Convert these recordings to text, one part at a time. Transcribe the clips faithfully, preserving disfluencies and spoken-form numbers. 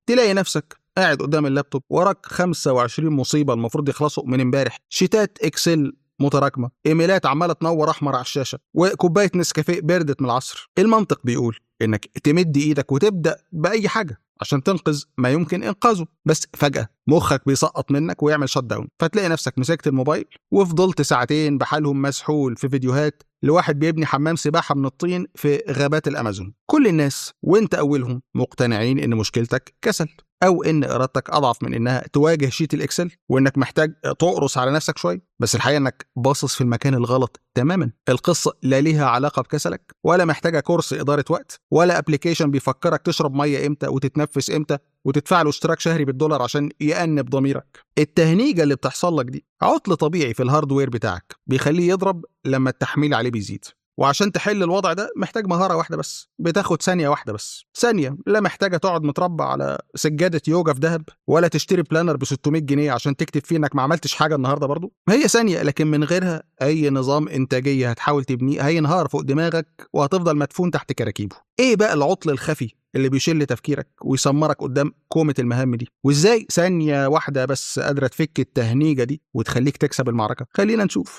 تلاقي نفسك قاعد قدام اللابتوب وراك خمسة وعشرين مصيبة المفروض يخلصوا من امبارح، شيتات اكسل متراكمة، ايميلات عمالة تنور احمر على الشاشة، وكوباية نسكافيه بردت من العصر. المنطق بيقول انك تمد ايدك وتبدأ بأي حاجة عشان تنقذ ما يمكن انقاذه، بس فجأة مخك بيسقط منك ويعمل شت داون، فتلاقي نفسك مسكت الموبايل وفضلت ساعتين بحالهم مسحول في فيديوهات لواحد بيبني حمام سباحة من الطين في غابات الأمازون. كل الناس وانت أولهم مقتنعين ان مشكلتك كسل، أو إن إرادتك أضعف من إنها تواجه شيت الإكسل، وإنك محتاج تقرص على نفسك شوية. بس الحقيقة إنك باصص في المكان الغلط تماما. القصة لا ليها علاقة بكسلك، ولا محتاجة كورس إدارة وقت، ولا أبليكيشن بيفكرك تشرب مية إمتى وتتنفس إمتى وتدفع له اشتراك شهري بالدولار عشان يأنب ضميرك. التهنيجة اللي بتحصل لك دي عطل طبيعي في الهاردوير بتاعك بيخليه يضرب لما التحميل عليه بيزيد. وعشان تحل الوضع ده محتاج مهارة واحدة بس، بتاخد ثانية واحدة بس، ثانية. لا محتاجة تقعد متربع على سجادة يوجا في دهب، ولا تشتري بلانر ب ستمية جنيه عشان تكتب فيه انك ما عملتش حاجة النهاردة. برضو هي ثانية، لكن من غيرها أي نظام إنتاجية هتحاول تبنيه هينهار فوق دماغك وهتفضل مدفون تحت كراكيبه. إيه بقى العطل الخفي اللي بيشل تفكيرك ويسمرك قدام كومة المهام دي؟ وإزاي ثانية واحدة بس قادرة تفك التهنيجة دي وتخليك تكسب المعركة؟ خلينا نشوف.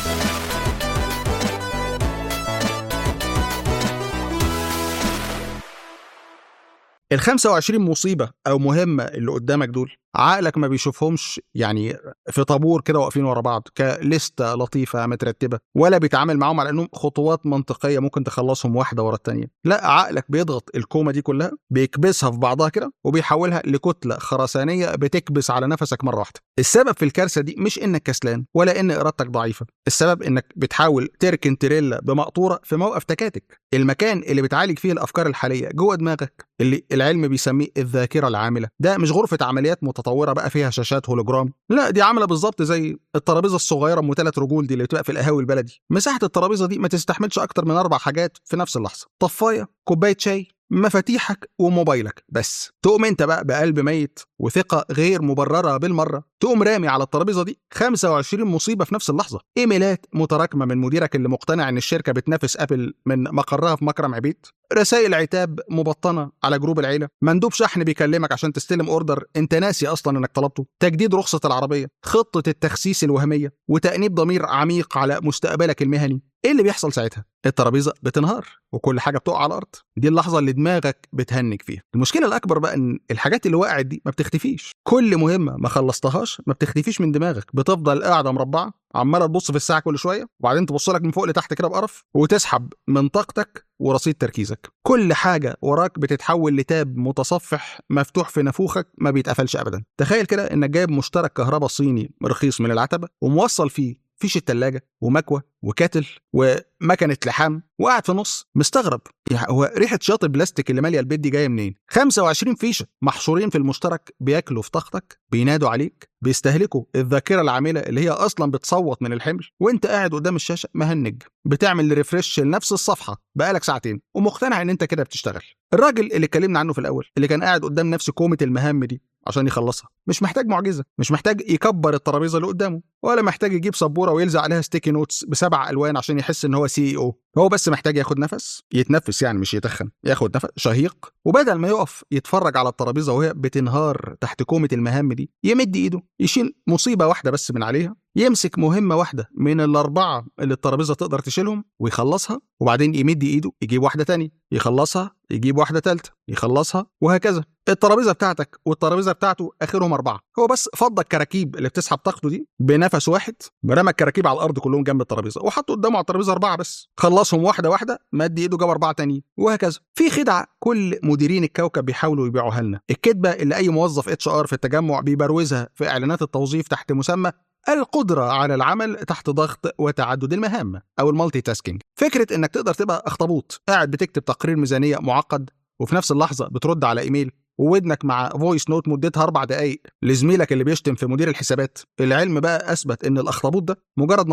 ال خمسة وعشرين مصيبة أو مهمة اللي قدامك دول عقلك ما بيشوفهمش يعني في طابور كده واقفين ورا بعض كليستة لطيفة مترتبة، ولا بيتعامل معاهم على انهم خطوات منطقية ممكن تخلصهم واحدة ورا التانية. لا، عقلك بيضغط الكومة دي كلها، بيكبسها في بعضها كده وبيحولها لكتلة خرسانية بتكبس على نفسك مرة واحدة. السبب في الكارثة دي مش انك كسلان ولا ان ارادتك ضعيفة، السبب انك بتحاول تركن تريلا بمقطورة في موقف تكاتك. المكان اللي بتعالج فيه الافكار الحالية جوه دماغك، اللي العلم بيسميه الذاكرة العاملة. ده مش غرفة عمليات متطورة بقى فيها شاشات هولوجرام، لا، دي عاملة بالظبط زي الترابيزة الصغيرة ام ثلاث رجول دي اللي بتبقى في القهاوي البلدي. مساحة الترابيزة دي ما تستحملش اكتر من اربع حاجات في نفس اللحظة: طفاية، كوباية شاي، مفاتيحك وموبايلك. بس تقوم انت بقى بقلب ميت وثقة غير مبررة بالمرة تقوم رامي على الترابيزة دي خمسة وعشرين مصيبة في نفس اللحظة. ايميلات متراكمة من مديرك اللي مقتنع ان الشركة بتنافس ابل من مقرها في مكرم عبيد، رسائل عتاب مبطنة على جروب العيلة، مندوب شحن بيكلمك عشان تستلم اوردر انت ناسي اصلا انك طلبته، تجديد رخصة العربية، خطة التخسيس الوهمية، وتأنيب ضمير عميق على مستقبلك المهني. ايه اللي بيحصل ساعتها؟ الترابيزة بتنهار وكل حاجة بتقع على الأرض. دي اللحظة اللي دماغك بتهنج فيها. المشكلة الأكبر بقى إن الحاجات اللي وقعت دي ما بتختفيش. كل مهمة ما خلصتهاش ما بتختفيش من دماغك، بتفضل قاعدة مربعة عمالة تبص في الساعة كل شوية، وبعدين تبص لك من فوق لتحت كده بقرف وتسحب من طاقتك ورصيد تركيزك. كل حاجة وراك بتتحول لتاب متصفح مفتوح في نافوخك ما بيتقفلش أبدا. تخيل كده إنك جايب مشترك كهرباء صيني رخيص من العتبة وموصل فيه فيش التلاجة ومكوة وكاتل ومكنة لحام، وقاعد في النص مستغرب يعني هو ريحة شاطئ بلاستيك اللي مالية البيت دي جاية منين؟ خمسة وعشرين فيشة محشورين في المشترك بياكلوا في طاقتك، بينادوا عليك، بيستهلكوا الذاكرة العاملة اللي هي أصلا بتصوت من الحمل، وانت قاعد قدام الشاشة مهنج بتعمل ريفريش لنفس الصفحة بقالك ساعتين ومقتنع ان انت كده بتشتغل. الراجل اللي اتكلمنا عنه في الأول اللي كان قاعد قدام نفس كومة المهام دي عشان يخلصها، مش محتاج معجزة، مش محتاج يكبر الترابيزة اللي قدامه، ولا محتاج يجيب سبورة ويلزق عليها ستيكي نوتس بسبع ألوان عشان يحس ان هو سي او. هو بس محتاج ياخد نفس، يتنفس يعني مش يتخن، ياخد نفس شهيق، وبدل ما يقف يتفرج على الترابيزة وهي بتنهار تحت كومة المهام دي، يمد ايده يشيل مصيبة واحدة بس من عليها، يمسك مهمة واحدة من الأربعة اللي الترابيزة تقدر تشيلهم ويخلصها، وبعدين يمد ايده يجيب واحدة تانية يخلصها، يجيب واحدة تالتة يخلصها، وهكذا. الترابيزة بتاعتك والترابيزة بتاعته آخرهم أربعة. هو بس فضى الكراكيب اللي بتسحب طاقته دي بنفس واحد، رمى الكراكيب على الأرض كلهم جنب الترابيزة وحطوا قدامه على الترابيزة أربعة بس، خلصهم واحدة واحدة، مد إيده جاب أربعة تانيين، وهكذا. في خدعة كل مديرين الكوكب بيحاولوا يبيعوها لنا، الكذبة اللي أي موظف اتش ار في التجمع بيبروزها في إعلانات التوظيف تحت مسمى القدرة على العمل تحت ضغط وتعدد المهام أو المالتي تاسكينج. فكرة إنك تقدر تبقى أخطبوط قاعد بتكتب تقرير ميزانية معقد وفي نفس اللحظة بترد على إيميل وودنك مع فويس نوت مدتها أربع دقايق لزميلك اللي بيشتم في مدير الحسابات. العلم بقى أثبت إن الأخطبوط ده مجرد نصباية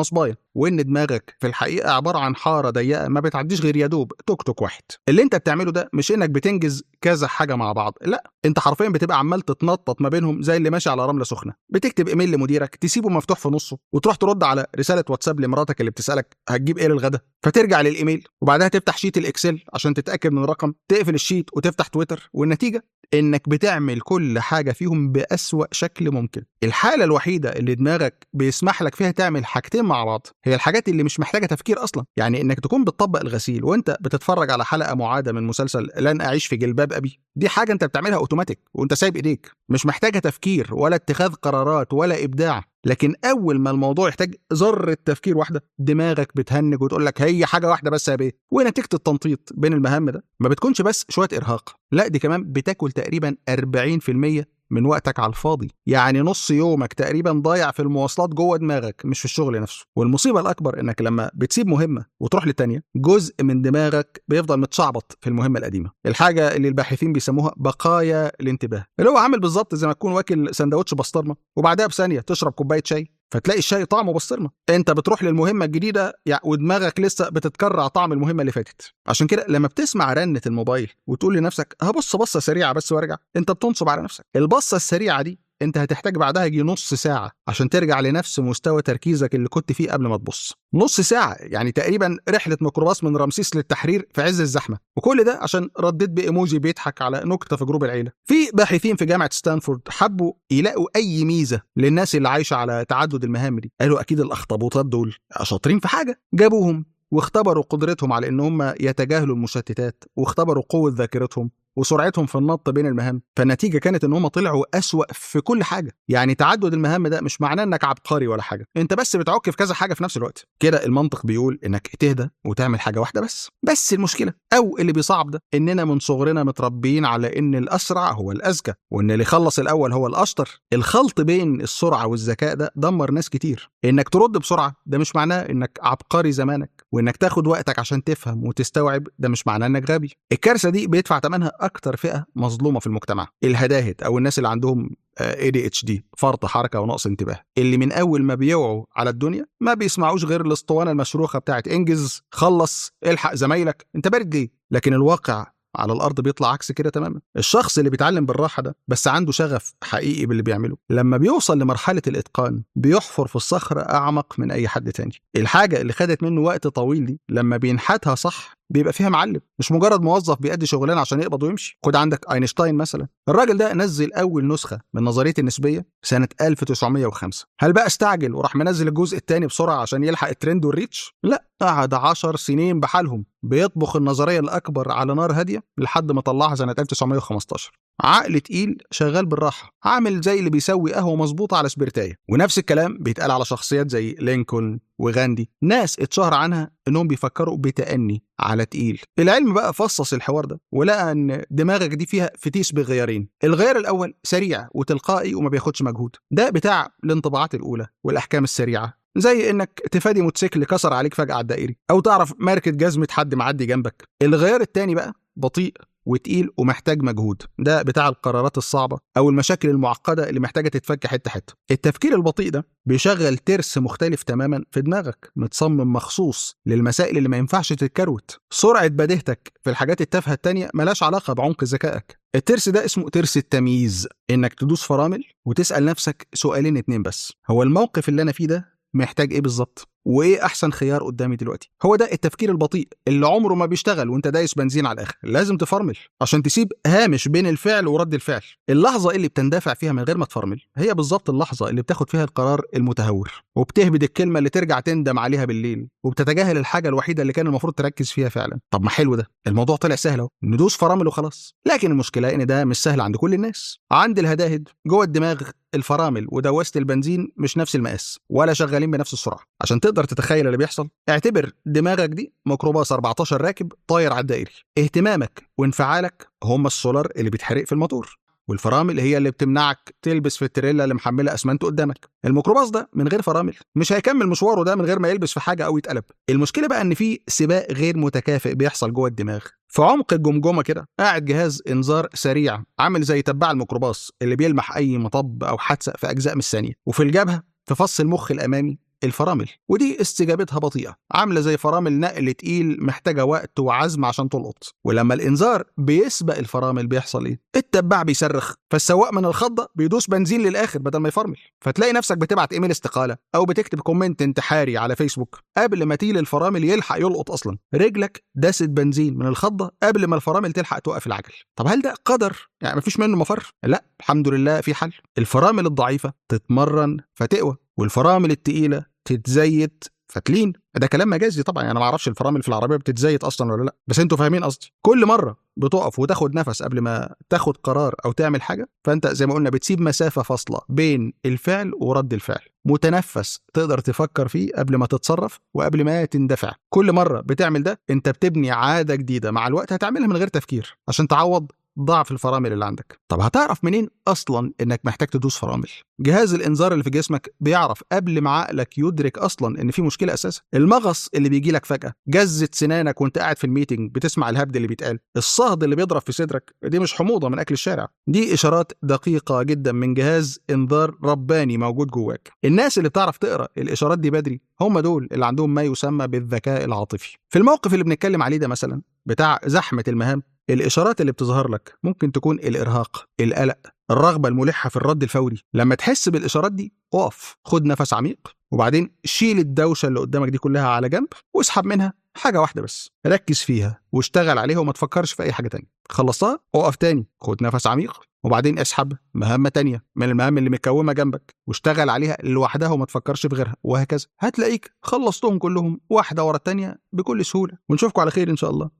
وان دماغك في الحقيقه عباره عن حاره ضيقه ما بتعديش غير يا دوب توك توك واحد. اللي انت بتعمله ده مش انك بتنجز كذا حاجه مع بعض، لا، انت حرفيا بتبقى عمال تتنطط ما بينهم زي اللي ماشي على رمله سخنه. بتكتب ايميل لمديرك تسيبه مفتوح في نصه، وتروح ترد على رساله واتساب لمراتك اللي بتسالك هتجيب ايه للغدا، فترجع للايميل وبعدها تفتح شيت الاكسل عشان تتاكد من الرقم، تقفل الشيت وتفتح تويتر، والنتيجه انك بتعمل كل حاجه فيهم بأسوأ شكل ممكن. الحاله الوحيده اللي دماغك بيسمح لك فيها تعمل حاجتين مع بعض هي الحاجات اللي مش محتاجه تفكير اصلا، يعني انك تكون بتطبق الغسيل وانت بتتفرج على حلقه معاده من مسلسل لن اعيش في جلباب ابي. دي حاجه انت بتعملها اوتوماتيك وانت سايب ايديك، مش محتاجه تفكير ولا اتخاذ قرارات ولا ابداع. لكن اول ما الموضوع يحتاج ذره تفكير واحده دماغك بتهنج وتقول لك هي حاجه واحده بس يا بيه. ونتيجه التنطيط بين المهام ده ما بتكونش بس شويه ارهاق، لا دي كمان بتاكل تقريبا أربعين في المية من وقتك على الفاضي. يعني نص يومك تقريبا ضايع في المواصلات جوه دماغك مش في الشغل نفسه. والمصيبه الاكبر انك لما بتسيب مهمه وتروح للتانيه جزء من دماغك بيفضل متشعبط في المهمه القديمه، الحاجه اللي الباحثين بيسموها بقايا الانتباه، اللي هو عامل بالظبط زي ما تكون واكل سندوتش بسطرمه وبعدها بثانيه تشرب كوبايه شاي فتلاقي الشاي طعمه بسطرمه. انت بتروح للمهمه الجديده يعني ودماغك لسه بتتكرع طعم المهمه اللي فاتت. عشان كده لما بتسمع رنه الموبايل وتقول لنفسك هبص بصه سريعه بس وارجع، انت بتنصب على نفسك. البصه السريعه دي انت هتحتاج بعدها يجي نص ساعه عشان ترجع لنفس مستوى تركيزك اللي كنت فيه قبل ما تبص. نص ساعه يعني تقريبا رحله ميكروباص من رمسيس للتحرير في عز الزحمه، وكل ده عشان رديت بايموجي بيضحك على نكته في جروب العيله. في باحثين في جامعه ستانفورد حبوا يلاقوا اي ميزه للناس اللي عايشه على تعدد المهام دي. قالوا اكيد الاخطبوطات دول شاطرين في حاجه، جابوهم واختبروا قدرتهم على ان هم يتجاهلوا المشتتات، واختبروا قوه ذاكرتهم وسرعتهم في النط بين المهام. فالنتيجه كانت ان هم طلعوا اسوأ في كل حاجه. يعني تعدد المهام ده مش معناه انك عبقري ولا حاجه، انت بس بتعك في كذا حاجه في نفس الوقت. كده المنطق بيقول انك تهدى وتعمل حاجه واحده بس. بس المشكله او اللي بيصعب ده اننا من صغرنا متربيين على ان الاسرع هو الاذكى وان اللي يخلص الاول هو الاشطر. الخلط بين السرعه والذكاء ده دمر ناس كتير. انك ترد بسرعه ده مش معناه انك عبقري زمانك، وانك تاخد وقتك عشان تفهم وتستوعب ده مش معناه انك غبي. الكارثه دي بيدفع ثمنها اكتر فئه مظلومه في المجتمع، الهداهد او الناس اللي عندهم إيه دي إتش دي، فرط حركه ونقص انتباه، اللي من اول ما بيوعوا على الدنيا ما بيسمعوش غير الاسطوانه المشروخه بتاعت انجز، خلص، الحق زمايلك، انت بارد ليه؟ لكن الواقع على الارض بيطلع عكس كده تماما. الشخص اللي بيتعلم بالراحه ده بس عنده شغف حقيقي باللي بيعمله، لما بيوصل لمرحله الاتقان بيحفر في الصخره اعمق من اي حد تاني. الحاجه اللي خدت منه وقت طويل دي لما بينحتها صح بيبقى فيها معلم، مش مجرد موظف بيأدي شغلانه عشان يقبض ويمشي. خد عندك اينشتاين مثلا، الراجل ده نزل اول نسخه من نظريه النسبيه سنه ألف وتسعمية وخمسة. هل بقى استعجل وراح منزل الجزء الثاني بسرعه عشان يلحق الترند والريتش؟ لا، قعد عشر سنين بحالهم بيطبخ النظريه الاكبر على نار هاديه لحد ما طلعها سنه ألف وتسعمية وخمستاشر. عقل تقيل شغال بالراحه، عامل زي اللي بيسوي قهوه مظبوطه على سبرتايه. ونفس الكلام بيتقال على شخصيات زي لينكولن وغاندي، ناس اتشهر عنها انهم بيفكروا بتأني على تقيل. العلم بقى فصص الحوار ده ولقى ان دماغك دي فيها فتيس بغيارين. الغيار الاول سريع وتلقائي وما بياخدش مجهود، ده بتاع الانطباعات الاولى والاحكام السريعه، زي انك تفادي موتوسيكل كسر عليك فجأة على الدائري، او تعرف ماركة جزمة حد معدي جنبك. الغيار التاني بقى بطيء وتقيل ومحتاج مجهود، ده بتاع القرارات الصعبة أو المشاكل المعقدة اللي محتاجة تتفك حتة حتة. التفكير البطيء ده بيشغل ترس مختلف تماما في دماغك، متصمم مخصوص للمسائل اللي ما ينفعش تتكروت. سرعة بديهتك في الحاجات التافهة التانية ملاش علاقة بعمق ذكائك. الترس ده اسمه ترس التمييز، إنك تدوس فرامل وتسأل نفسك سؤالين اتنين بس: هو الموقف اللي أنا فيه ده محتاج ايه بالظبط؟ وايه احسن خيار قدامي دلوقتي؟ هو ده التفكير البطيء اللي عمره ما بيشتغل وانت دايس بنزين على الاخر. لازم تفرمل عشان تسيب هامش بين الفعل ورد الفعل. اللحظه اللي بتندفع فيها من غير ما تفرمل هي بالظبط اللحظه اللي بتاخد فيها القرار المتهور، وبتهبد الكلمه اللي ترجع تندم عليها بالليل، وبتتجاهل الحاجه الوحيده اللي كان المفروض تركز فيها فعلا. طب ما حلو ده، الموضوع طلع سهل اهو، ندوس فرامل وخلاص. لكن المشكله ان ده مش سهل عند كل الناس. عند الهداهد جوه الدماغ الفرامل ودواسه البنزين مش نفس المقاس ولا شغالين بنفس السرعه. عشان تقدر تتخيل اللي بيحصل، اعتبر دماغك دي ميكروباص أربعتاشر راكب طاير على الدائري. اهتمامك وانفعالك هم السولار اللي بيتحرق في الموتور، والفرامل هي اللي بتمنعك تلبس في التريلا اللي محمله اسمنت قدامك. الميكروباص ده من غير فرامل مش هيكمل مشواره ده من غير ما يلبس في حاجه او يتقلب. المشكله بقى ان في سباق غير متكافئ بيحصل جوه الدماغ. في عمق الجمجمه كده قاعد جهاز انذار سريع عامل زي تبع الميكروباص اللي بيلمح اي مطب او حادثه في اجزاء من الثانيه. وفي الجبهه في فص المخ الامامي الفرامل، ودي استجابتها بطيئة، عاملة زي فرامل نقل تقيل محتاجة وقت وعزم عشان تلقط. ولما الإنذار بيسبق الفرامل بيحصل إيه؟ التبع بيصرخ، فالسواق من الخضة بيدوس بنزين للآخر بدل ما يفرمل، فتلاقي نفسك بتبعت إيميل استقالة أو بتكتب كومنت انتحاري على فيسبوك قبل ما تيل الفرامل يلحق يلقط أصلا. رجلك داست بنزين من الخضة قبل ما الفرامل تلحق توقف العجل. طب هل ده قدر؟ يعني مفيش منه مفر؟ لا، الحمد لله في حل. الفرامل الضعيفة تتمرن فتقوى، والفرامل التقيلة تتزيت فتلين. ده كلام مجازي طبعا، يعني انا ما اعرفش الفرامل في العربيه بتتزيت اصلا ولا لا، بس انتوا فاهمين قصدي. كل مره بتقف وتاخد نفس قبل ما تاخد قرار او تعمل حاجه، فانت زي ما قلنا بتسيب مسافه فاصله بين الفعل ورد الفعل، متنفس تقدر تفكر فيه قبل ما تتصرف وقبل ما تندفع. كل مره بتعمل ده انت بتبني عاده جديده مع الوقت هتعملها من غير تفكير عشان تعوض ضعف الفرامل اللي عندك. طب هتعرف منين اصلا انك محتاج تدوس فرامل؟ جهاز الانذار اللي في جسمك بيعرف قبل ما عقلك يدرك اصلا ان في مشكله اساسا. المغص اللي بيجي لك فجاه، جزه سنانك وانت قاعد في الميتنج بتسمع الهبد اللي بيتقال، الصهد اللي بيضرب في صدرك، دي مش حموضه من اكل الشارع، دي اشارات دقيقه جدا من جهاز انذار رباني موجود جواك. الناس اللي بتعرف تقرا الاشارات دي بدري هم دول اللي عندهم ما يسمى بالذكاء العاطفي. في الموقف اللي بنتكلم عليه ده مثلا بتاع زحمه المهام، الإشارات اللي بتظهر لك ممكن تكون الإرهاق، القلق، الرغبة الملحة في الرد الفوري. لما تحس بالإشارات دي اقف، خد نفس عميق، وبعدين شيل الدوشة اللي قدامك دي كلها على جنب واسحب منها حاجة واحدة بس، ركز فيها واشتغل عليها وما تفكرش في أي حاجة تانية. خلصتها اقف تاني، خد نفس عميق، وبعدين اسحب مهمة تانية من المهام اللي متكومة جنبك واشتغل عليها لوحدها وما تفكرش في غيرها، وهكذا. هتلاقيك خلصتهم كلهم واحدة ورا التانية بكل سهولة. ونشوفكم على خير إن شاء الله.